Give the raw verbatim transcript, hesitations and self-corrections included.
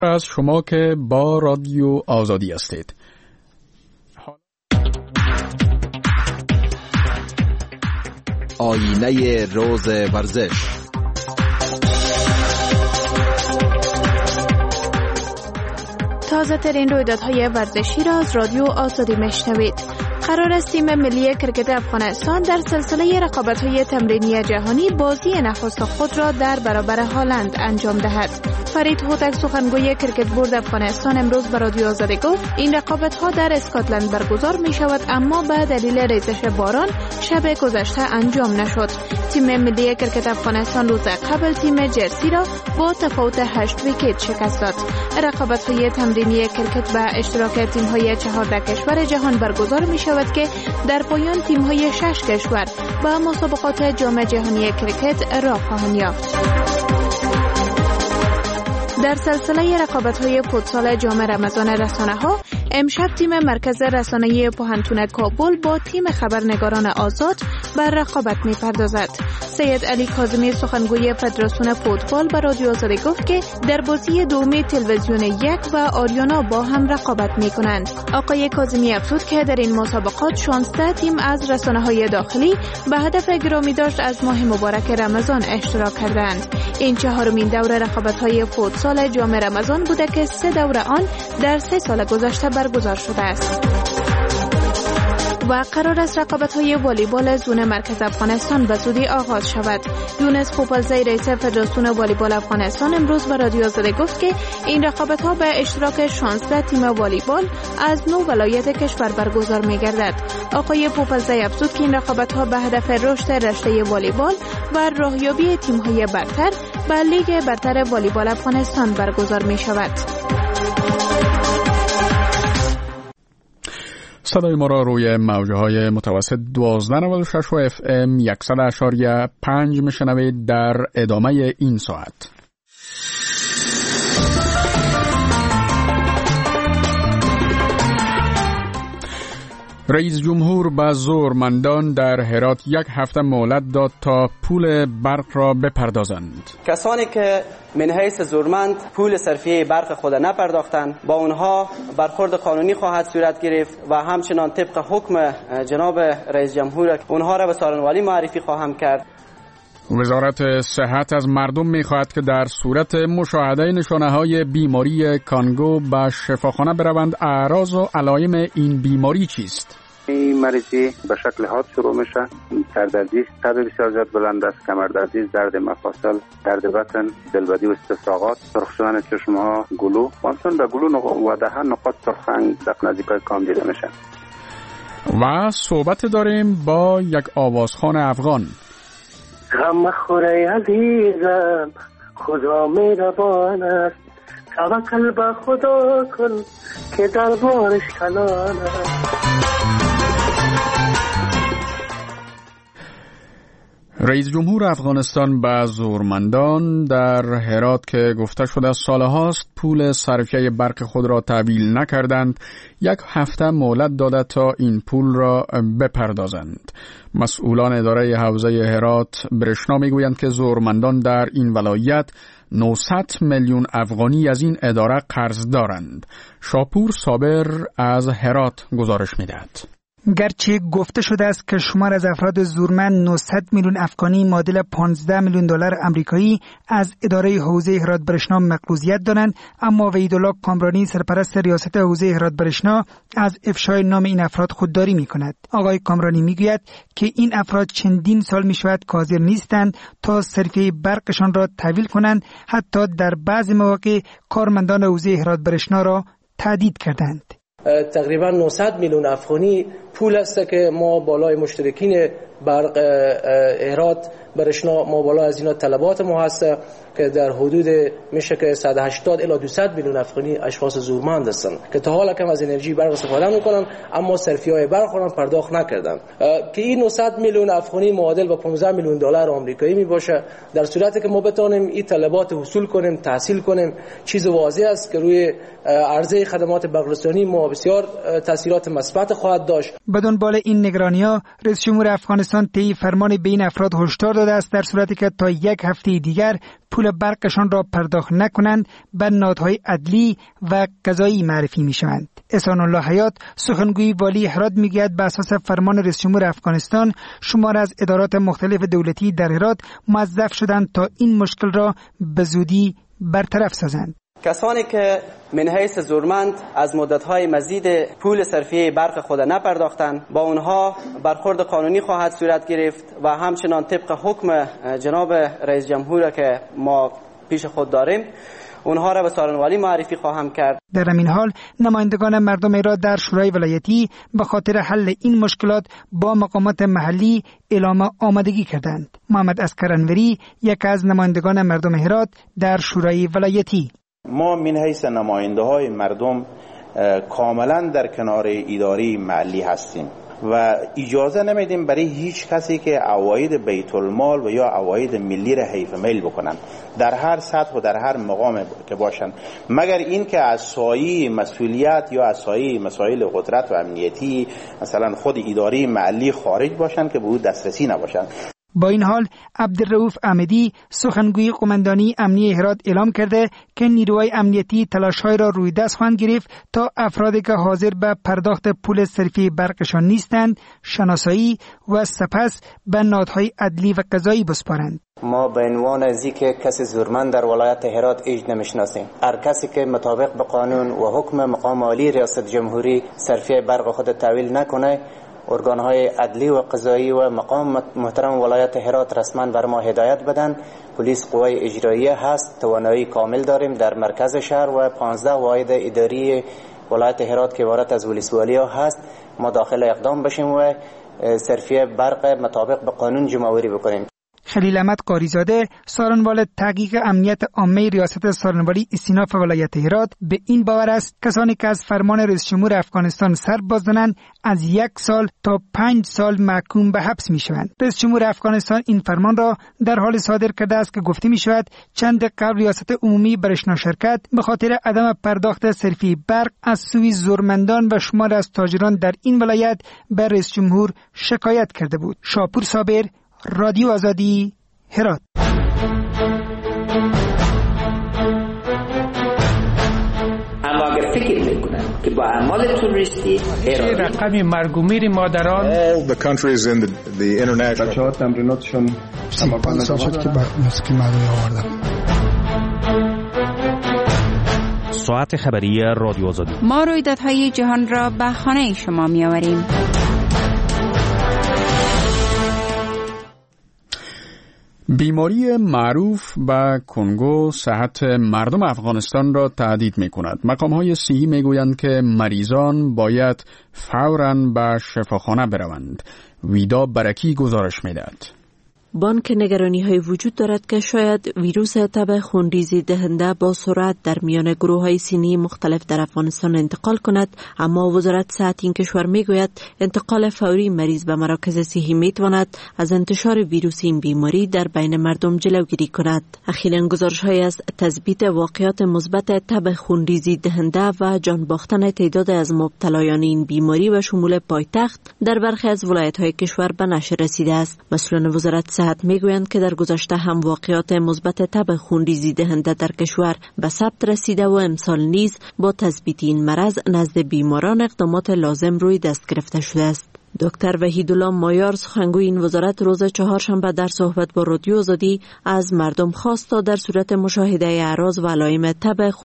از شما که با رادیو آزادی هستید. آینه روز ورزش. تازه ترین رویدادهای ورزشی را از رادیو آزادی میشنوید. قرار است تیم ملی کرکت افغانستان در سلسله رقابت‌های تمرینی جهانی بازی نخست خود را در برابر هلند انجام دهد. فرید هوتک سخنگوی کرکت بورد افغانستان امروز به رادیو آزادی گفت این رقابت‌ها در اسکاتلند برگزار می‌شود، اما به دلیل ریزش باران شب گذشته انجام نشد. تیم ملی کرکت افغانستان روز قبل تیم جرسی را با تفاوت هشت ویکت شکست داد. رقابت‌های تمرینی کرکت به اشتراک تیم‌های چهارده کشور جهان برگزار می‌شود که در پایان تیم‌های شش کشور به مسابقات جام جهانی کرکت راه خواهند یافت. در سلسله رقابت‌های فوتسال جام رمضان رسانه‌ها امشب تیم مرکز رسانه‌ای پوهنتون کابل با تیم خبرنگاران آزاد بر رقابت می‌پردازد. سید علی کاظمی سخنگوی فدراسیون فوتبال به رادیو آزادی گفت که در بازی دومی تلویزیون یک و آریانا با هم رقابت می‌کنند. آقای کاظمی افزود که در این مسابقات شانزده تیم از رسانه‌های داخلی به هدف گرامی داشت از ماه مبارک رمضان اشتراک کردند. این چهارمین دور رقابت‌های فوتسال جام رمضان بوده که سه دور آن در سه سال گذشته برگزار شده است. و قرار است رقابت‌های والیبال زون مرکز افغانستان به زودی آغاز شود. یونس پوپلزی رئیس فدراسیون والیبال افغانستان امروز به رادیو آزادی گفت که این رقابت‌ها به اشتراک شانزده تیم والیبال از نه ولایت کشور برگزار می‌گردد. آقای پوپلزی افزود که این رقابت‌ها به هدف رشد رشته والیبال و راهیابی تیم‌های برتر به لیگ برتر والیبال افغانستان برگزار می‌شود. صدای ما را روی موجهای متوسط دوازده نود و شش و اف ام صد اشاریه پنج میشنوید در ادامه این ساعت. رئیس جمهور به زورمندان در هرات یک هفته مهلت داد تا پول برق را بپردازند. کسانی که من حیث زورمند پول صرفیه برق خود نپرداختند با اونها برخورد قانونی خواهد صورت گرفت و همچنان طبق حکم جناب رئیس جمهور اونها را به سالن‌والی معرفی خواهم کرد. وزارت صحت از مردم می‌خواهد که در صورت مشاهده نشانه‌های بیماری کانگو به شفاخانه بروند. اعراض و علائم این بیماری چیست؟ این مریضی به شکل حاد شروع میشه. سردردی، تب بسیار زیاد بلند است، کمردردی، درد مفاصل، درد بطن، دلبدی و استفراغات، سرخ شدن چشم‌ها، گلو، همچنین به گلو و دهن نقاط سرخ در نزدیکای کام دیده میشه. و صحبت داریم با یک آوازخوان افغان. غم مخوره عزیزم، خدا مهربان است، توکل به خدا کن که دربارش کلان است. رئیس جمهور افغانستان به زورمندان در هرات که گفته شده سالهاست پول صرفیه برق خود را تحویل نکردند یک هفته مهلت داده تا این پول را بپردازند. مسئولان اداره حوزه هرات برشنا میگویند که زورمندان در این ولایت نهصد میلیون افغانی از این اداره قرض دارند. شاپور صابر از هرات گزارش میدهد. گرچه گفته شده است که شمار از افراد زورمند نهصد میلیون افغانی معادل پانزده میلیون دلار آمریکایی از اداره حوزه هرات برشنا مقروضیت دارند، اما وحیدالله کامرانی سرپرست ریاست حوزه هرات برشنا از افشای نام این افراد خودداری می‌کند. آقای کامرانی میگوید که این افراد چندین سال میشود که حاضر نیستند تا صرفیه برقشان را تحویل کنند، حتی در بعضی مواقع کارمندان حوزه هرات برشنا را تهدید کردند. تقریبا نهصد میلیون افغانی پول است که ما بالای مشترکین برق هرات برشنا ما بالا از اینا طلبات ما هست که در حدود میشه که صد و هشتاد الی دویست میلیون افغانی اشخاص زورمند هستند که تا حالا کم از انرژی برق استفاده میکنن اما صرفیهای برق را پرداخت نکردن که این نهصد میلیون افغانی معادل به پانزده میلیون دلار آمریکایی می باشه. در صورتی که ما بتونیم این طلبات حصول کنیم تحصیل کنیم چیز واضح است که روی عرضه خدمات برق‌رسانی ما بسیار تاثیرات مثبت خواهد داشت. به دنبال این نگرانی‌ها رئیس جمهور افغانستان طی فرمان به این افراد هشدار داده است در صورتی که تا یک هفته دیگر پول برقشان را پرداخت نکنند به نهادهای عدلی و قضایی معرفی می‌شوند. احسان الله حیات سخنگوی والی هرات میگوید به اساس فرمان رئیس جمهور افغانستان شمار از ادارات مختلف دولتی در هرات موظف شدند تا این مشکل را به زودی برطرف سازند. کسانی که من حیث زورمند از مدت‌های مزید پول صرفیه برق خود نپرداختند با اونها برخورد قانونی خواهد صورت گرفت و همچنان طبق حکم جناب رئیس جمهور که ما پیش خود داریم اونها را به سارنوالی معرفی خواهم کرد. در همین حال نمایندگان مردم هرات در شورای ولایتی به خاطر حل این مشکلات با مقامات محلی اعلام آمادگی کردند. محمد اسکر انوری یک از نمایندگان مردم هرات در شورای ولایتی: ما من حیث نماینده های مردم کاملا در کنار اداره محلی هستیم و اجازه نمیدیم برای هیچ کسی که عواید بیت المال و یا عواید ملی را حیف میل بکنن در هر سطح و در هر مقام که باشن، مگر این که از سایه مسئولیت یا از سایه مسائل قدرت و امنیتی مثلا خود اداره محلی خارج باشن که به او دسترسی نباشن. با این حال عبدالرؤوف احمدی سخنگوی قماندانی امنیه هرات اعلام کرده که نیروهای امنیتی تلاش‌های را روی دست خواهند گرفت تا افرادی که حاضر به پرداخت پول صرفی برقشان نیستند شناسایی و سپس به نهادهای عدلی و قضایی بسپارند. ما به عنوان از اینکه کسی زورمند در ولایت هرات ایج نمیشناسیم. هر کسی که مطابق به قانون و حکم مقام عالی ریاست جمهوری صرفی برق خود تحویل نکنه، ارگان‌های عدلی و قضایی و مقام محترم ولایت هرات رسما بر ما هدایت بدن. پلیس قوای اجراییه هست، توانایی کامل داریم در مرکز شهر و پانزده واحد اداری ولایت هرات که عبارت از ولسوالی‌ها هست ما داخل اقدام بشیم و صرفی برق مطابق به قانون جمع‌آوری بکنیم. خلیل احمد قاریزاده سارنوال تحقیق امنیت عامه ریاست سارنوالی استیناف ولایت هرات به این باور است کسانی که از فرمان رئیس جمهور افغانستان سر باز دارند از یک سال تا پنج سال محکوم به حبس می شوند. رئیس جمهور افغانستان این فرمان را در حال صادر کرده است که گفته می شود چند قبل ریاست عمومی برشنا شرکت به خاطر عدم پرداخت صرفی برق از سوی زورمندان و شمار از تاجران در این ولایت به رئیس جمهور شکایت کرده بود. شاپور صابر، رادیو آزادی، هرات. اما اگر فکر میکنن که با اعمال توریستی رقم مرگ و میر مادران all the countries in the, the international بچه‌ها تمریناتشون پنج سال شد که مسکی مردمی آوردم. ساعت خبری رادیو آزادی. ما رویدادهای جهان را به خانه شما می‌آوریم. بیماری معروف به کنگو صحت مردم افغانستان را تهدید می کند. مقام‌های صحی می گویند که مریضان باید فوراً به شفاخانه بروند. ویدا برکی گزارش می دهد. بانک نگرانی های وجود دارد که شاید ویروس تب خونریزی دهنده با سرعت در میان گروه های سنی مختلف در افغانستان انتقال کند، اما وزارت صحت این کشور می گوید انتقال فوری مریض به مراکز صحی می تواند از انتشار ویروس این بیماری در بین مردم جلوگیری کند. اخیراً گزارش های از تثبیت واقعات مثبت تب خونریزی دهنده و جان باختن تعداد از مبتلایان این بیماری و شمول پایتخت در برخی از ولایت های کشور به نشر رسیده است. مسئولان وزارت صحت میگویند که در گذشته هم واقعات مثبت تب خونریزی دهنده در کشور به ثبت رسیده و امسال نیز با تثبیت این مرض نزد بیماران اقدامات لازم روی دست گرفته شده است. دکتر وحیدالله مایار سخنگوی این وزارت روز چهارشنبه در صحبت با رادیو آزادی از مردم خواست تا در صورت مشاهده اعراض و علائم تب